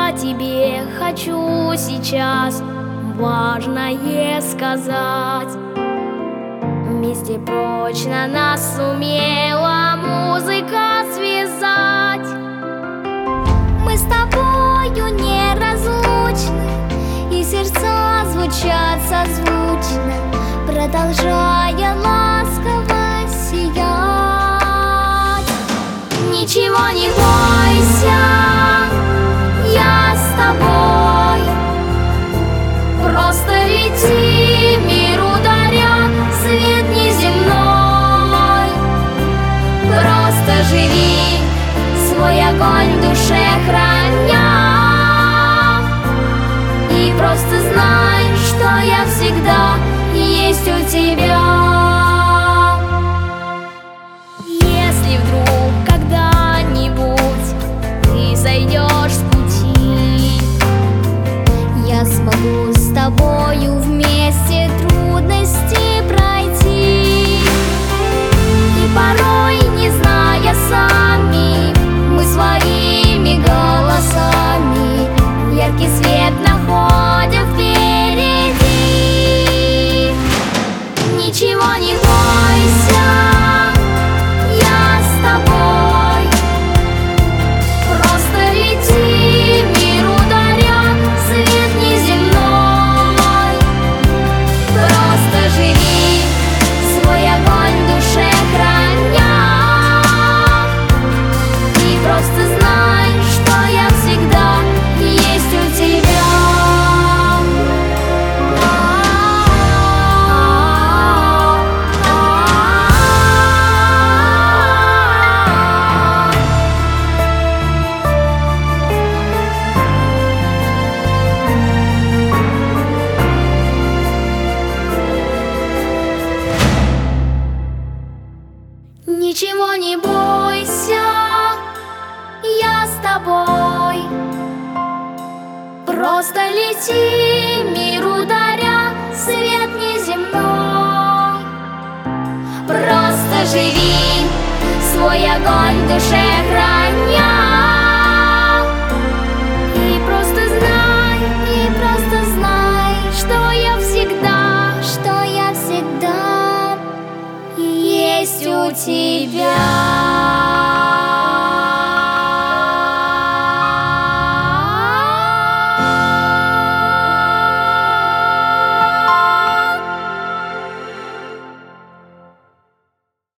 я тебе хочу сейчас важное сказать. Вместе прочно нас сумела музыка связать. Мы с тобою неразлучны, и сердца звучат созвучно, продолжая ласково сиять. Ничего не бойся, я с тобой. Просто лети, миру даря свет неземной. Просто живи, свой огонь в душе храня. И просто знай, что я всегда есть у тебя. Если вдруг когда-нибудь ты сойдешь с пути, я смогу с тобою вместе трудности пройти. И порой, не зная сами, мы своими голосами яркий свет находим впереди. Ничего не бойся, я с тобой. Просто лети, миру даря свет неземной. Просто живи, свой огонь в душе храня. И просто знай, что я всегда есть у тебя. Ничего не бойся, я с тобой. Просто лети, миру даря свет неземной. Просто живи, свой огонь в душе храня. И просто знай, что я всегда есть у тебя.